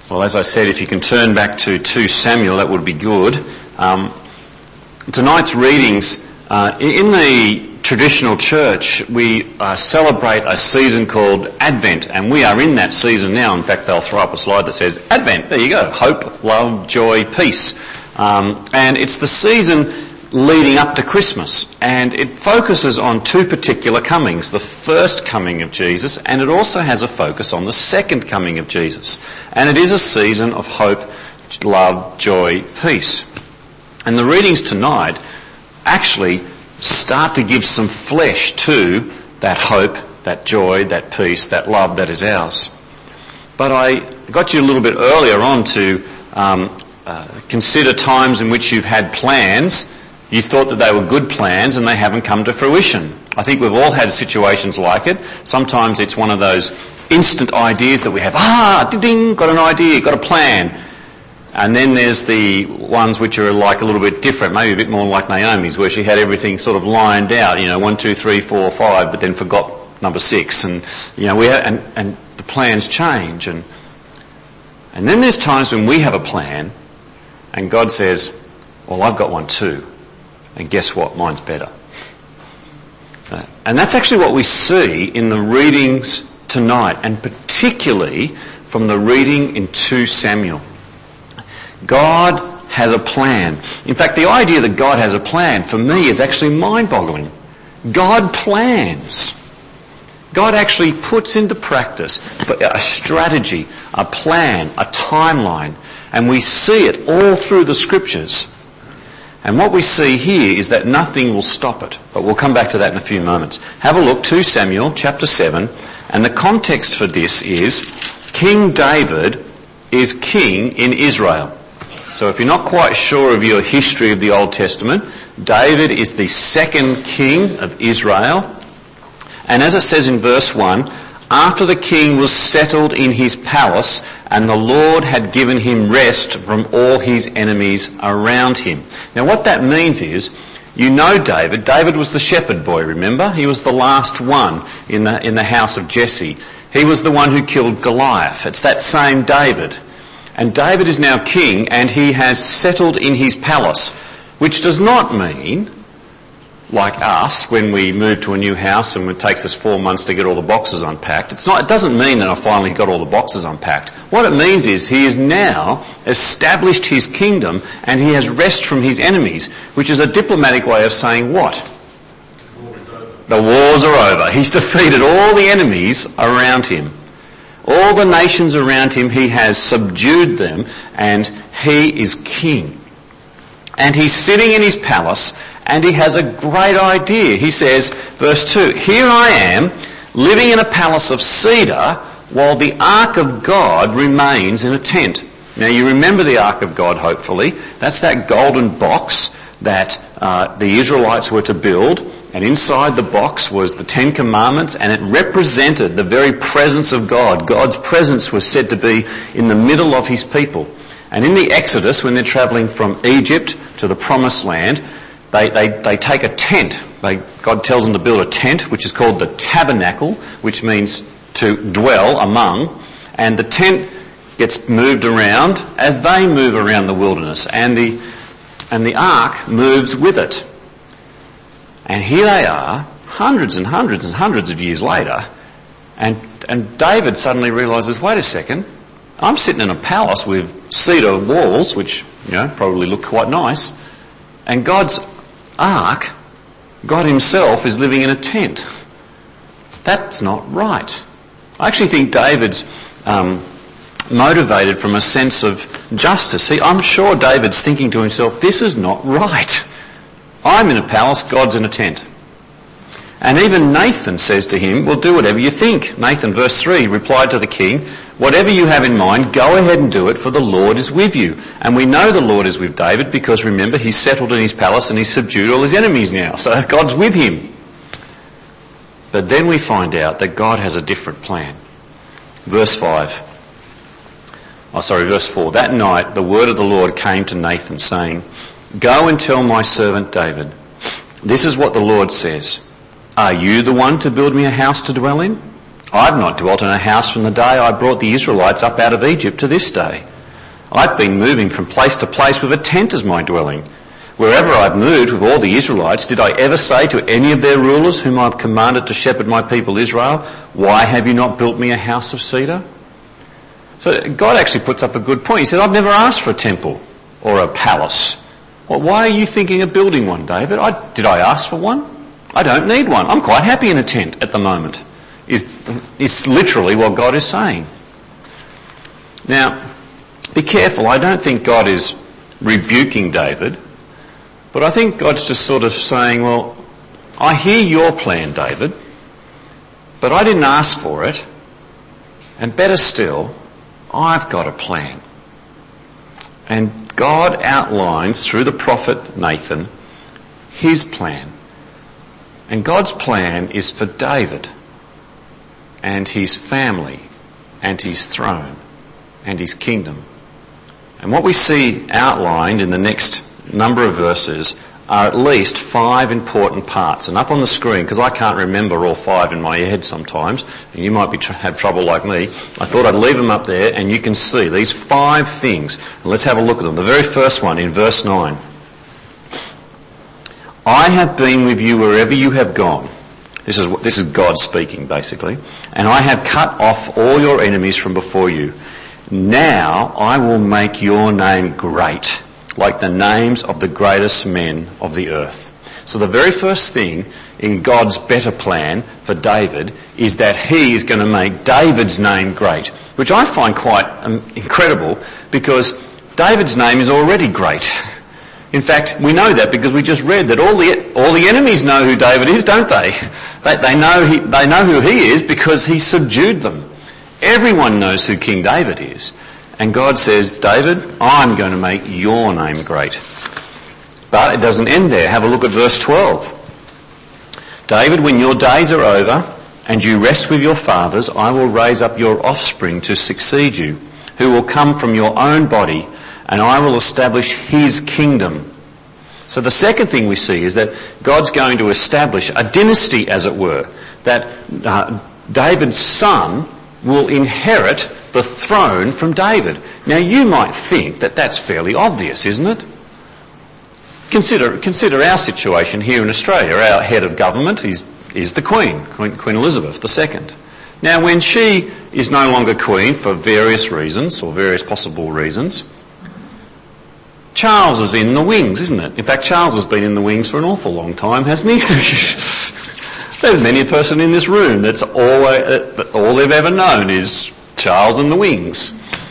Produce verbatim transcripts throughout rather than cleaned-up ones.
Well, as I said, if you can turn back to Second Samuel, that would be good. Um, tonight's readings, uh, in the traditional church, we uh, celebrate a season called Advent, and we are in that season now. In fact, they'll throw up a slide that says Advent. There you go. Hope, love, joy, peace. Um, and it's the season leading up to Christmas, and it focuses on two particular comings, the first coming of Jesus, and it also has a focus on the second coming of Jesus. And it is a season of hope, love, joy, peace. And the readings tonight actually start to give some flesh to that hope, that joy, that peace, that love that is ours. But I got you a little bit earlier on to um, uh, consider times in which you've had plans. You thought that they were good plans and they haven't come to fruition. I think we've all had situations like it. Sometimes it's one of those instant ideas that we have. Ah, ding, got an idea, got a plan. And then there's the ones which are like a little bit different, maybe a bit more like Naomi's, where she had everything sort of lined out, you know, one, two, three, four, five, but then forgot number six. And, you know, we have, and, and the plans change. And, and then there's times when we have a plan and God says, well, I've got one too. And guess what? Mine's better. Uh, and that's actually what we see in the readings tonight, and particularly from the reading in Second Samuel. God has a plan. In fact, the idea that God has a plan, for me, is actually mind-boggling. God plans. God actually puts into practice a strategy, a plan, a timeline, and we see it all through the Scriptures. And what we see here is that nothing will stop it. But we'll come back to that in a few moments. Have a look, Second Samuel chapter seven. And the context for this is King David is king in Israel. So if you're not quite sure of your history of the Old Testament, David is the second king of Israel. And as it says in verse one, after the king was settled in his palace, and the Lord had given him rest from all his enemies around him. Now what that means is, you know David. David was the shepherd boy, remember? He was the last one in the, in the house of Jesse. He was the one who killed Goliath. It's that same David. And David is now king, and he has settled in his palace, which does not mean, like us, when we move to a new house and it takes us four months to get all the boxes unpacked. It's not, it doesn't mean that I finally got all the boxes unpacked. What it means is he has now established his kingdom and he has rest from his enemies, which is a diplomatic way of saying what? The wars are over. The wars are over. He's defeated all the enemies around him. All the nations around him, he has subdued them, and he is king. And he's sitting in his palace, and he has a great idea. He says, verse two, here I am, living in a palace of cedar, while the ark of God remains in a tent. Now you remember the ark of God, hopefully. That's that golden box that uh, the Israelites were to build. And inside the box was the Ten Commandments, and it represented the very presence of God. God's presence was said to be in the middle of his people. And in the Exodus, when they're travelling from Egypt to the Promised Land, They, they, they take a tent. They, God tells them to build a tent, which is called the tabernacle, which means to dwell among. And the tent gets moved around as they move around the wilderness. And the, and the ark moves with it. And here they are, hundreds and hundreds and hundreds of years later. And, and David suddenly realises, wait a second, I'm sitting in a palace with cedar walls, which, you know, probably look quite nice. And God's ark, God himself, is living in a tent. That's not right. I actually think David's um, motivated from a sense of justice. See, I'm sure David's thinking to himself, this is not right. I'm in a palace, God's in a tent. And even Nathan says to him, well, do whatever you think. Nathan, verse three, replied to the king, whatever you have in mind, go ahead and do it, for the Lord is with you. And we know the Lord is with David because, remember, he's settled in his palace and he's subdued all his enemies now. So God's with him. But then we find out that God has a different plan. Verse five. Oh, sorry, verse four. That night the word of the Lord came to Nathan, saying, go and tell my servant David, this is what the Lord says. Are you the one to build me a house to dwell in? I've not dwelt in a house from the day I brought the Israelites up out of Egypt to this day. I've been moving from place to place with a tent as my dwelling. Wherever I've moved with all the Israelites, did I ever say to any of their rulers whom I've commanded to shepherd my people Israel, why have you not built me a house of cedar? So God actually puts up a good point. He said, I've never asked for a temple or a palace. Well, why are you thinking of building one, David? I, did I ask for one? I don't need one. I'm quite happy in a tent at the moment. Is, is literally what God is saying. Now, be careful. I don't think God is rebuking David, but I think God's just sort of saying, well, I hear your plan, David, but I didn't ask for it. And better still, I've got a plan. And God outlines through the prophet Nathan his plan. And God's plan is for David and his family and his throne and his kingdom. And what we see outlined in the next number of verses are at least five important parts. And up on the screen, because I can't remember all five in my head sometimes, and you might be tr- have trouble like me, I thought I'd leave them up there and you can see these five things. And let's have a look at them. The very first one in verse nine. I have been with you wherever you have gone. This is, this is God speaking, basically. And I have cut off all your enemies from before you. Now I will make your name great, like the names of the greatest men of the earth. So the very first thing in God's better plan for David is that he is going to make David's name great, which I find quite um, incredible because David's name is already great. In fact, we know that because we just read that all the all the enemies know who David is, don't they? They, they know he, they know who he is because he subdued them. Everyone knows who King David is. And God says, David, I'm going to make your name great. But it doesn't end there. Have a look at verse twelve. David, when your days are over and you rest with your fathers, I will raise up your offspring to succeed you, who will come from your own body, and I will establish his kingdom. So the second thing we see is that God's going to establish a dynasty, as it were, that uh, David's son will inherit the throne from David. Now you might think that that's fairly obvious, isn't it? Consider consider our situation here in Australia. Our head of government is, is the Queen, Queen, Queen Elizabeth the Second. Now when she is no longer Queen for various reasons, or various possible reasons, Charles is in the wings, isn't it? In fact, Charles has been in the wings for an awful long time, hasn't he? There's many a person in this room that's all, uh, all they've ever known is Charles and the wings.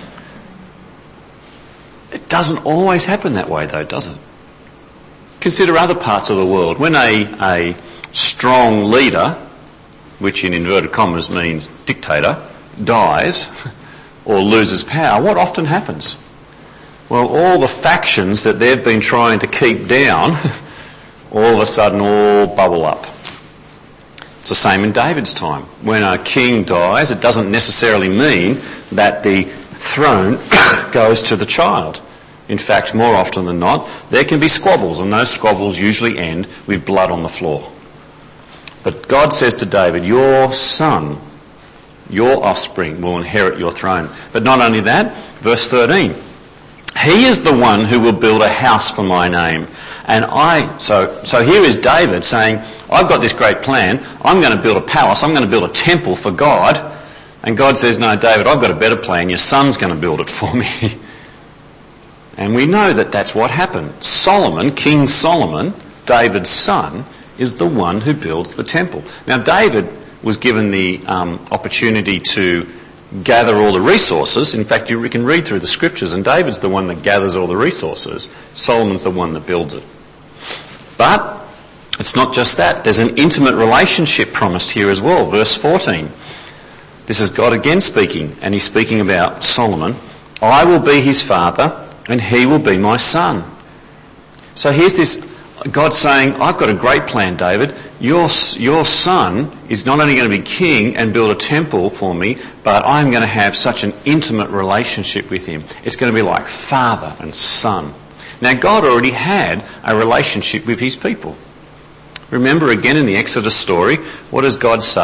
It doesn't always happen that way though, does it? Consider other parts of the world. When a, a strong leader, which in inverted commas means dictator, dies or loses power, what often happens? Well, all the factions that they've been trying to keep down, all of a sudden all bubble up. It's the same in David's time. When a king dies, it doesn't necessarily mean that the throne goes to the child. In fact, more often than not, there can be squabbles, and those squabbles usually end with blood on the floor. But God says to David, your son, your offspring will inherit your throne. But not only that, verse thirteen, he is the one who will build a house for my name. And I, so, so here is David saying, I've got this great plan. I'm going to build a palace. I'm going to build a temple for God. And God says, no, David, I've got a better plan. Your son's going to build it for me. And we know that that's what happened. Solomon, King Solomon, David's son, is the one who builds the temple. Now, David was given the um, opportunity to gather all the resources. In fact, you can read through the scriptures, and David's the one that gathers all the resources. Solomon's the one that builds it. But it's not just that. There's an intimate relationship promised here as well. Verse fourteen. This is God again speaking, and he's speaking about Solomon. I will be his father, and he will be my son. So here's this God saying, I've got a great plan, David. Your, your son is not only going to be king and build a temple for me, but I'm going to have such an intimate relationship with him. It's going to be like father and son. Now, God already had a relationship with his people. Remember again in the Exodus story, what does God say? I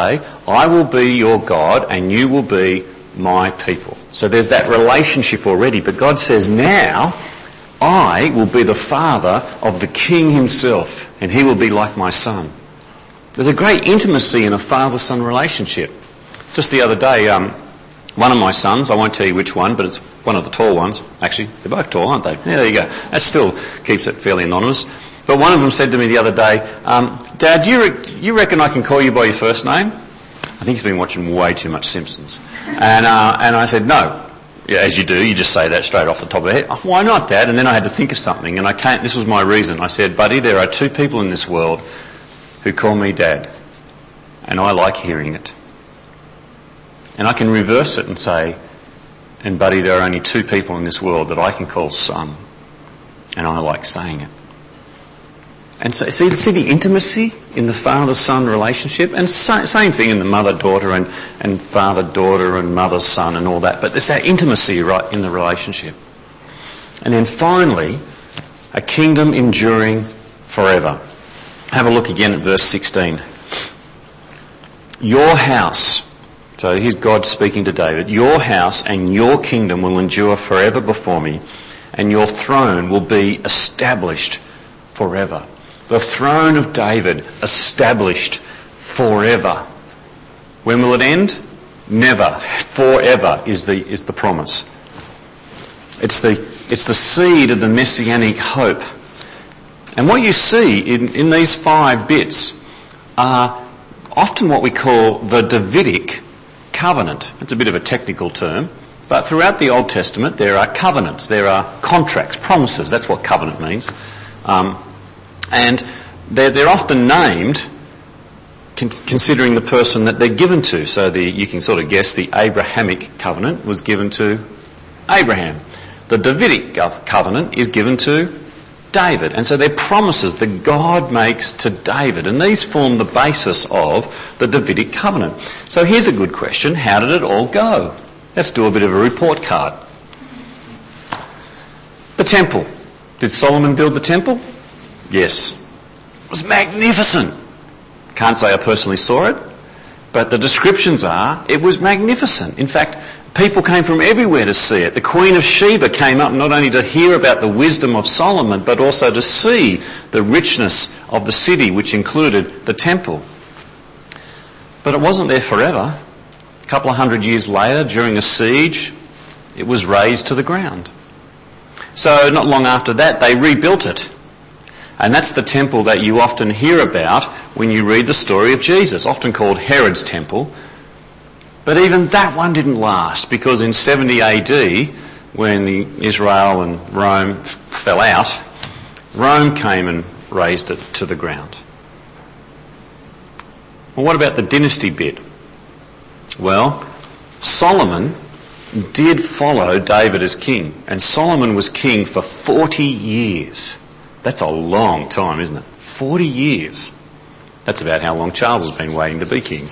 I will be your God and you will be my people. So there's that relationship already. But God says, now I will be the father of the king himself and he will be like my son. There's a great intimacy in a father-son relationship. Just the other day, um, one of my sons, I won't tell you which one, but it's one of the tall ones. Actually, they're both tall, aren't they? Yeah, there you go. That still keeps it fairly anonymous. But one of them said to me the other day, um, Dad, you, re- you reckon I can call you by your first name? I think he's been watching way too much Simpsons. And, uh, and I said, no. Yeah, as you do, you just say that straight off the top of the head. Why not, Dad? And then I had to think of something, and I can't, this was my reason. I said, buddy, there are two people in this world who call me Dad, and I like hearing it. And I can reverse it and say, and buddy, there are only two people in this world that I can call son, and I like saying it. And so, see, see the intimacy in the father-son relationship? And so, same thing in the mother-daughter and, and father-daughter and mother-son and all that. But there's that intimacy right in the relationship. And then finally, a kingdom enduring forever. Have a look again at verse sixteen. Your house, so here's God speaking to David, your house and your kingdom will endure forever before me, and your throne will be established forever. The throne of David established forever. When will it end? Never. Forever is the is the promise. It's the it's the seed of the messianic hope. And what you see in, in these five bits are often what we call the Davidic covenant. It's a bit of a technical term, but throughout the Old Testament there are covenants, there are contracts, promises. That's what covenant means. Um, And they're, they're often named considering the person that they're given to. So the, you can sort of guess the Abrahamic covenant was given to Abraham. The Davidic covenant is given to David. And so they're promises that God makes to David. And these form the basis of the Davidic covenant. So here's a good question. How did it all go? Let's do a bit of a report card. The temple. Did Solomon build the temple? Yes. It was magnificent. Can't say I personally saw it, but the descriptions are it was magnificent. In fact, people came from everywhere to see it. The Queen of Sheba came up not only to hear about the wisdom of Solomon, but also to see the richness of the city, which included the temple. But it wasn't there forever. A couple of hundred years later, during a siege, it was razed to the ground. So not long after that, they rebuilt it. And that's the temple that you often hear about when you read the story of Jesus, often called Herod's temple. But even that one didn't last, because in seventy A D, when the Israel and Rome f- fell out, Rome came and razed it to the ground. Well, what about the dynasty bit? Well, Solomon did follow David as king, and Solomon was king for forty years. That's a long time, isn't it? forty years. That's about how long Charles has been waiting to be king.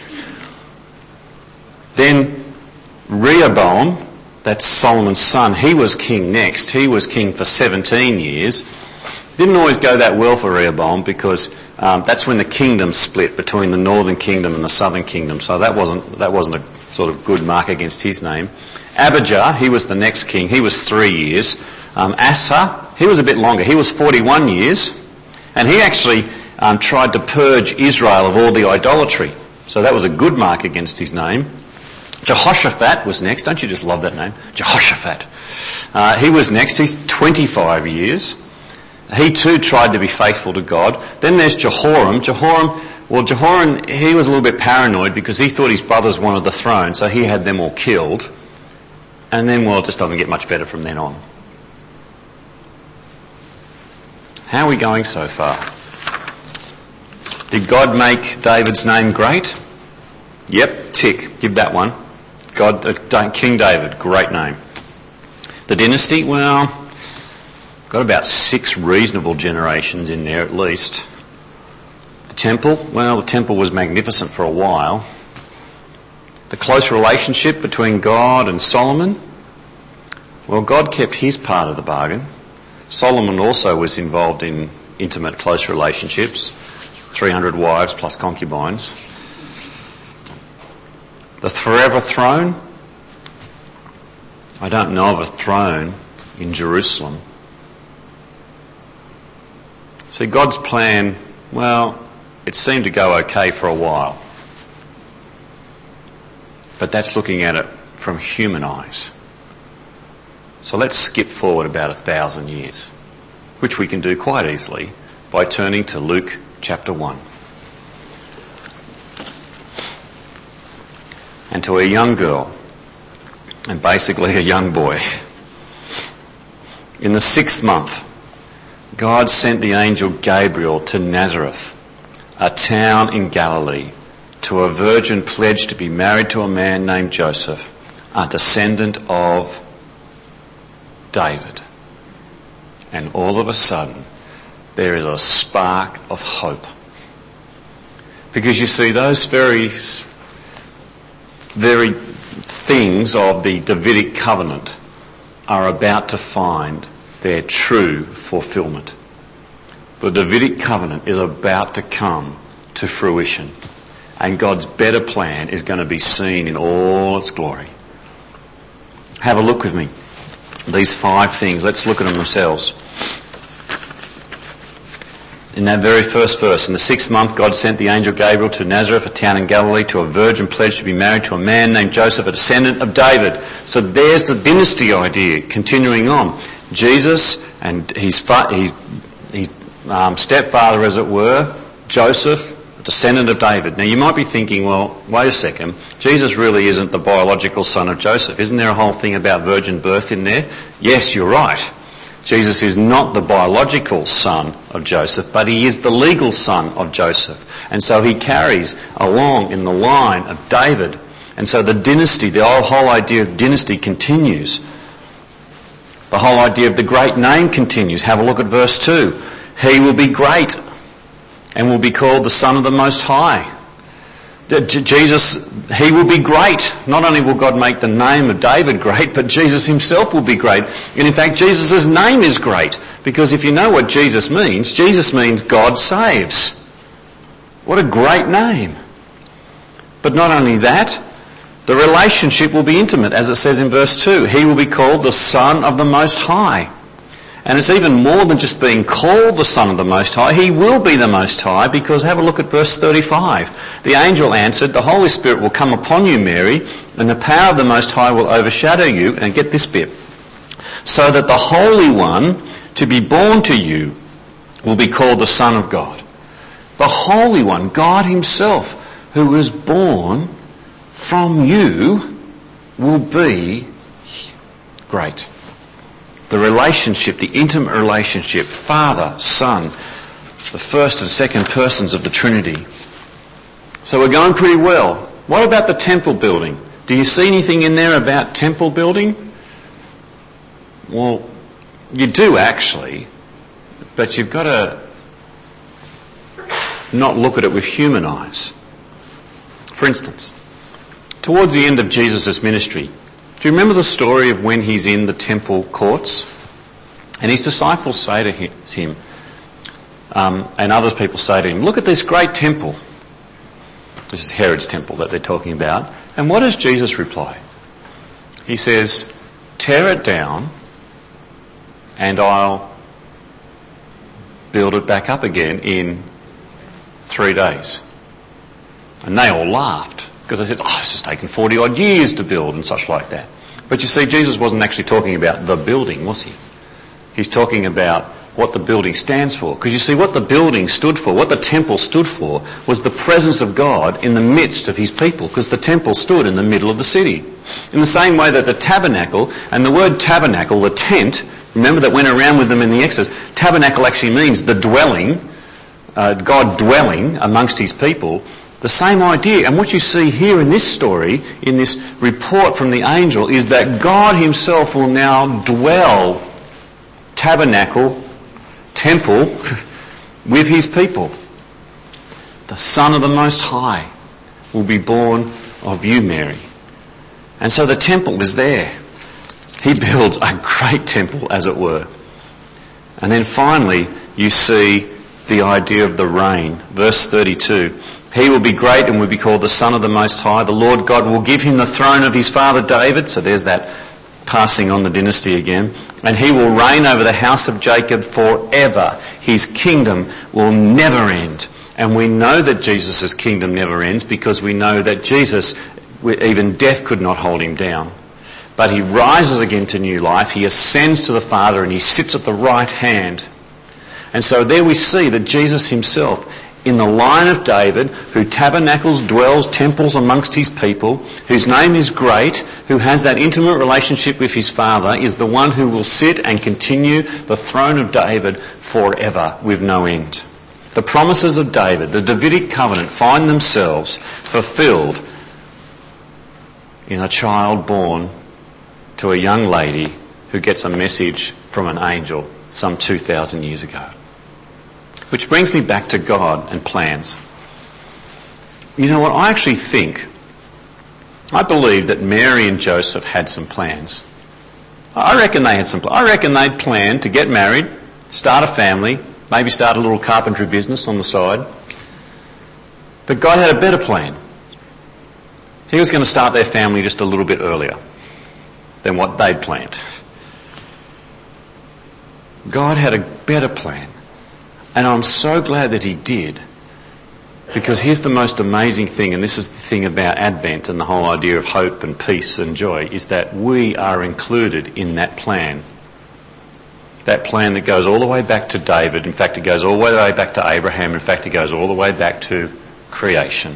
Then Rehoboam, that's Solomon's son, he was king next. He was king for seventeen years. Didn't always go that well for Rehoboam, because um, that's when the kingdom split between the northern kingdom and the southern kingdom. So that wasn't that wasn't a sort of good mark against his name. Abijah, he was the next king. He was three years. Um, Asa, he was a bit longer. He was forty-one years, and he actually um, tried to purge Israel of all the idolatry. So that was a good mark against his name. Jehoshaphat was next. Don't you just love that name? Jehoshaphat. Uh, he was next. He's twenty-five years. He too tried to be faithful to God. Then there's Jehoram. Jehoram, well, Jehoram, he was a little bit paranoid because he thought his brothers wanted the throne, so he had them all killed. And then, well, it just doesn't get much better from then on. How are we going so far? Did God make David's name great? Yep, tick. Give that one. God, uh, King David, great name. The dynasty, well, got about six reasonable generations in there at least. The temple, well, the temple was magnificent for a while. The close relationship between God and Solomon, well, God kept his part of the bargain. Solomon also was involved in intimate, close relationships, three hundred wives plus concubines. The forever throne? I don't know of a throne in Jerusalem. See, God's plan, well, it seemed to go okay for a while. But that's looking at it from human eyes. So let's skip forward about a thousand years, which we can do quite easily by turning to Luke chapter one. And to a young girl, and basically a young boy. In the sixth month, God sent the angel Gabriel to Nazareth, a town in Galilee, to a virgin pledged to be married to a man named Joseph, a descendant of David. And all of a sudden, there is a spark of hope. Because you see, those very, very things of the Davidic covenant are about to find their true fulfillment. The Davidic covenant is about to come to fruition. And God's better plan is going to be seen in all its glory. Have a look with me. These five things, let's look at them ourselves. In that very first verse, in the sixth month, God sent the angel Gabriel to Nazareth, a town in Galilee, to a virgin pledged to be married to a man named Joseph, a descendant of David. So there's the dynasty idea continuing on. Jesus and his, fa- his, his um, stepfather, as it were, Joseph, a descendant of David. Now you might be thinking, well, wait a second, Jesus really isn't the biological son of Joseph. Isn't there a whole thing about virgin birth in there? Yes, you're right. Jesus is not the biological son of Joseph, but he is the legal son of Joseph. And so he carries along in the line of David. And so the dynasty, the whole idea of dynasty continues. The whole idea of the great name continues. Have a look at verse two. He will be great and will be called the Son of the Most High. Jesus, he will be great. Not only will God make the name of David great, but Jesus himself will be great. And in fact, Jesus' name is great. Because if you know what Jesus means, Jesus means God saves. What a great name. But not only that, the relationship will be intimate, as it says in verse two. He will be called the Son of the Most High. And it's even more than just being called the Son of the Most High. He will be the Most High, because have a look at verse thirty-five. The angel answered, the Holy Spirit will come upon you, Mary, and the power of the Most High will overshadow you. And get this bit. So that the Holy One to be born to you will be called the Son of God. The Holy One, God himself, who was born from you, will be great. The relationship, the intimate relationship, Father, Son, the first and second persons of the Trinity. So we're going pretty well. What about the temple building? Do you see anything in there about temple building? Well, you do actually, but you've got to not look at it with human eyes. For instance, towards the end of Jesus' ministry, do you remember the story of when he's in the temple courts? And his disciples say to him, um, and other people say to him, look at this great temple. This is Herod's temple that they're talking about. And what does Jesus reply? He says, tear it down and I'll build it back up again in three days. And they all laughed. Because they said, oh, this has taken forty odd years to build and such like that. But you see, Jesus wasn't actually talking about the building, was he? He's talking about what the building stands for. Because you see, what the building stood for, what the temple stood for, was the presence of God in the midst of his people. Because the temple stood in the middle of the city. In the same way that the tabernacle, and the word tabernacle, the tent, remember that went around with them in the Exodus, tabernacle actually means the dwelling, uh, God dwelling amongst his people. The same idea. And what you see here in this story, in this report from the angel, is that God himself will now dwell, tabernacle, temple, with his people. The Son of the Most High will be born of you, Mary. And so the temple is there. He builds a great temple, as it were. And then finally, you see the idea of the reign. Verse thirty-two. He will be great and will be called the Son of the Most High. The Lord God will give him the throne of his father David. So there's that passing on the dynasty again. And he will reign over the house of Jacob forever. His kingdom will never end. And we know that Jesus' kingdom never ends because we know that Jesus, even death could not hold him down. But he rises again to new life. He ascends to the Father and he sits at the right hand. And so there we see that Jesus himself, in the line of David, who tabernacles, dwells, temples amongst his people, whose name is great, who has that intimate relationship with his Father, is the one who will sit and continue the throne of David forever with no end. The promises of David, the Davidic covenant, find themselves fulfilled in a child born to a young lady who gets a message from an angel some two thousand years ago. Which brings me back to God and plans. You know what? I actually think, I believe that Mary and Joseph had some plans. I reckon they had some plans. I reckon they'd planned to get married, start a family, maybe start a little carpentry business on the side. But God had a better plan. He was going to start their family just a little bit earlier than what they'd planned. God had a better plan. And I'm so glad that he did. Because here's the most amazing thing, and this is the thing about Advent and the whole idea of hope and peace and joy, is that we are included in that plan. That plan that goes all the way back to David. In fact, it goes all the way back to Abraham. In fact, it goes all the way back to creation.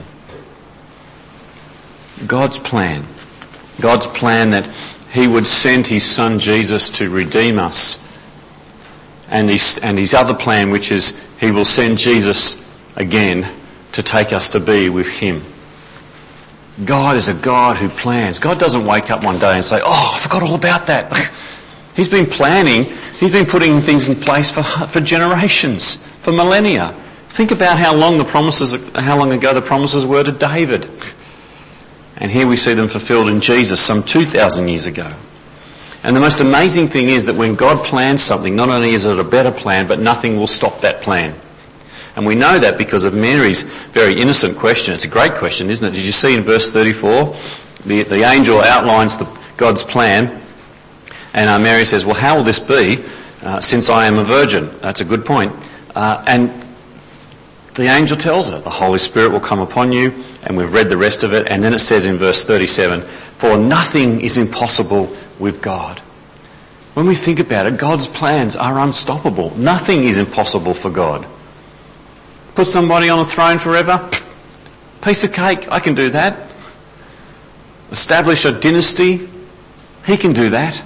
God's plan. God's plan that he would send his son Jesus to redeem us. And his, and his other plan, which is he will send Jesus again to take us to be with him. God is a God who plans. God doesn't wake up one day and say, oh, I forgot all about that. He's been planning. He's been putting things in place for, for generations, for millennia. Think about how long the promises, how long ago the promises were to David. And here we see them fulfilled in Jesus some two thousand years ago. And the most amazing thing is that when God plans something, not only is it a better plan, but nothing will stop that plan. And we know that because of Mary's very innocent question. It's a great question, isn't it? Did you see in verse thirty-four, the, the angel outlines the, God's plan, and uh, Mary says, well, how will this be uh, since I am a virgin? That's a good point. Uh, and the angel tells her, the Holy Spirit will come upon you, and we've read the rest of it, and then it says in verse thirty-seven, for nothing is impossible with God. When we think about it, God's plans are unstoppable. Nothing is impossible for God. Put somebody on a throne forever? Piece of cake, I can do that. Establish a dynasty? He can do that.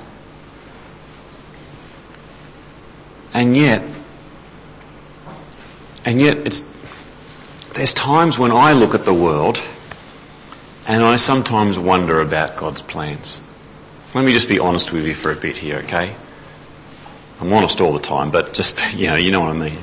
And yet, and yet it's, there's times when I look at the world and I sometimes wonder about God's plans. Let me just be honest with you for a bit here, okay? I'm honest all the time, but just, you know, you know what I mean.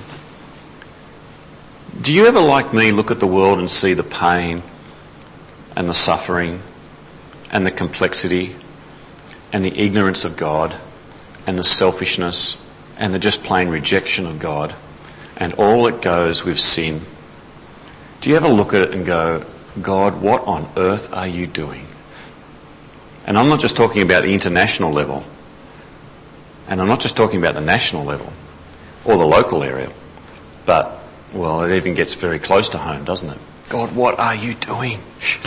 Do you ever, like me, look at the world and see the pain and the suffering and the complexity and the ignorance of God and the selfishness and the just plain rejection of God and all that goes with sin? Do you ever look at it and go, God, what on earth are you doing? And I'm not just talking about the international level. And I'm not just talking about the national level or the local area. But, well, it even gets very close to home, doesn't it? God, what are you doing?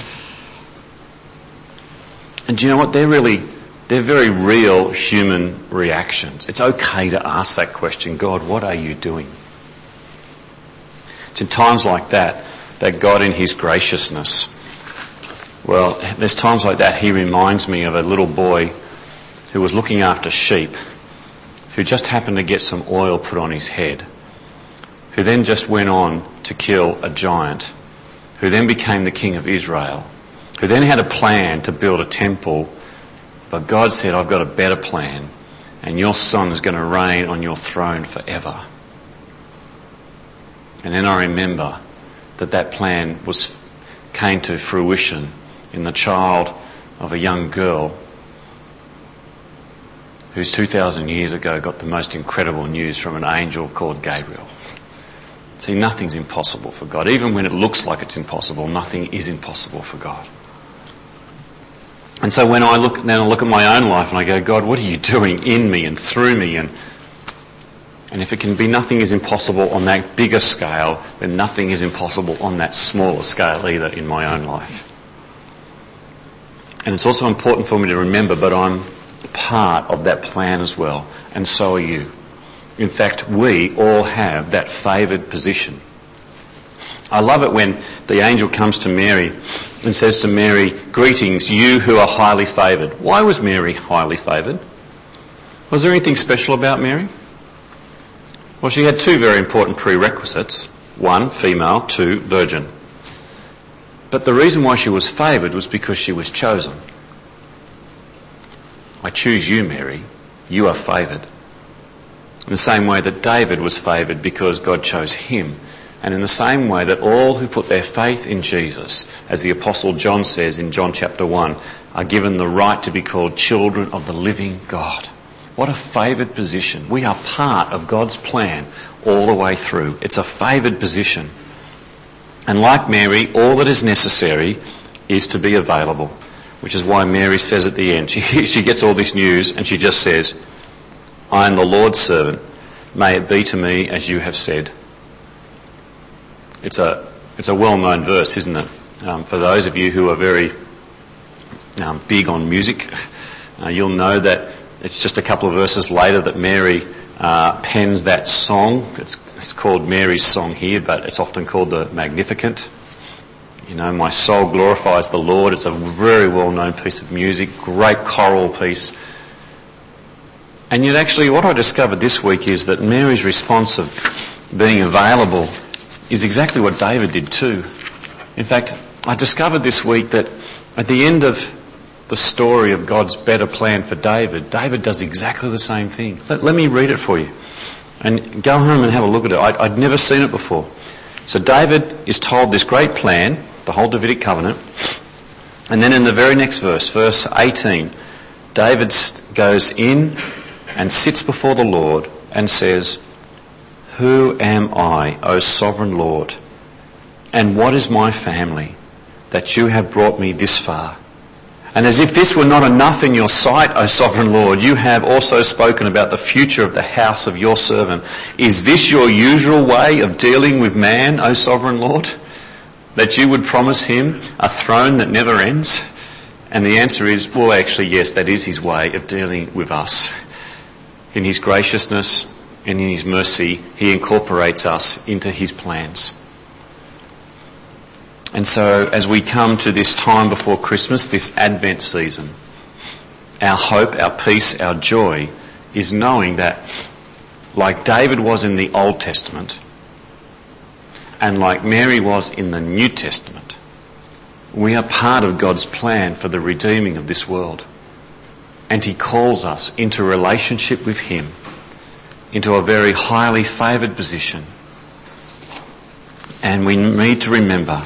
And do you know what? They're really, they're very real human reactions. It's okay to ask that question, God, what are you doing? It's in times like that that God in his graciousness, well, there's times like that he reminds me of a little boy who was looking after sheep, who just happened to get some oil put on his head, who then just went on to kill a giant, who then became the king of Israel, who then had a plan to build a temple, but God said, I've got a better plan, and your son is going to reign on your throne forever. And then I remember that that plan was came to fruition in the child of a young girl who's two thousand years ago got the most incredible news from an angel called Gabriel. See, nothing's impossible for God. Even when it looks like it's impossible, nothing is impossible for God. And so when I look, then I look at my own life and I go, God, what are you doing in me and through me? And and if it can be nothing is impossible on that bigger scale, then nothing is impossible on that smaller scale either in my own life. And it's also important for me to remember, but I'm part of that plan as well, and so are you. In fact, we all have that favoured position. I love it when the angel comes to Mary and says to Mary, "Greetings, you who are highly favoured." Why was Mary highly favoured? Was there anything special about Mary? Well, she had two very important prerequisites. One, female. Two, virgin. But the reason why she was favoured was because she was chosen. I choose you, Mary. You are favoured. In the same way that David was favoured because God chose him. And in the same way that all who put their faith in Jesus, as the Apostle John says in John chapter one, are given the right to be called children of the living God. What a favoured position. We are part of God's plan all the way through. It's a favoured position. And like Mary, all that is necessary is to be available, which is why Mary says at the end, she, she gets all this news and she just says, "I am the Lord's servant. May it be to me as you have said." It's a it's a well-known verse, isn't it? Um, for those of you who are very um, big on music, uh, you'll know that it's just a couple of verses later that Mary uh, pens that song. It's, it's called Mary's song here, but it's often called the Magnificat. You know, "My soul glorifies the Lord." It's a very well-known piece of music, great choral piece. And yet actually what I discovered this week is that Mary's response of being available is exactly what David did too. In fact, I discovered this week that at the end of the story of God's better plan for David, David does exactly the same thing. Let, let me read it for you. And go home and have a look at it. I, I'd never seen it before. So David is told this great plan, the whole Davidic covenant. And then in the very next verse, verse eighteen, David goes in and sits before the Lord and says, "Who am I, O sovereign Lord? And what is my family that you have brought me this far? And as if this were not enough in your sight, O sovereign Lord, you have also spoken about the future of the house of your servant. Is this your usual way of dealing with man, O sovereign Lord? That you would promise him a throne that never ends?" And the answer is, well, actually, yes, that is his way of dealing with us. In his graciousness and in his mercy, he incorporates us into his plans. And so as we come to this time before Christmas, this Advent season, our hope, our peace, our joy is knowing that like David was in the Old Testament and like Mary was in the New Testament, we are part of God's plan for the redeeming of this world. And he calls us into relationship with him, into a very highly favoured position. And we need to remember,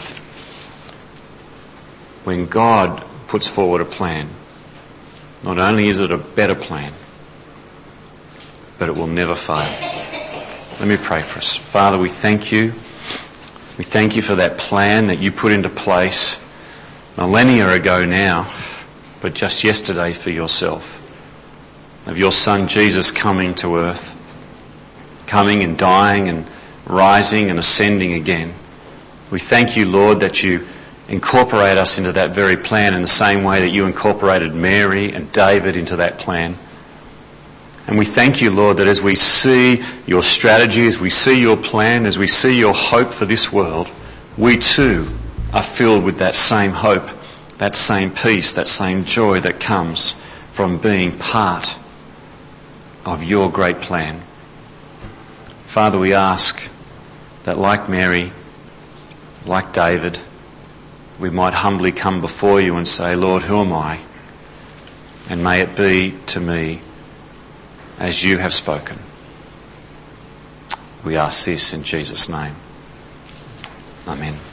when God puts forward a plan, not only is it a better plan, but it will never fail. Let me pray for us. Father, we thank you. We thank you for that plan that you put into place millennia ago now, but just yesterday for yourself, of your Son Jesus coming to earth, coming and dying and rising and ascending again. We thank you, Lord, that you incorporate us into that very plan in the same way that you incorporated Mary and David into that plan. And we thank you, Lord, that as we see your strategy, as we see your plan, as we see your hope for this world, we too are filled with that same hope, that same peace, that same joy that comes from being part of your great plan. Father, we ask that like Mary, like David, we might humbly come before you and say, Lord, who am I? And may it be to me as you have spoken. We ask this in Jesus' name. Amen.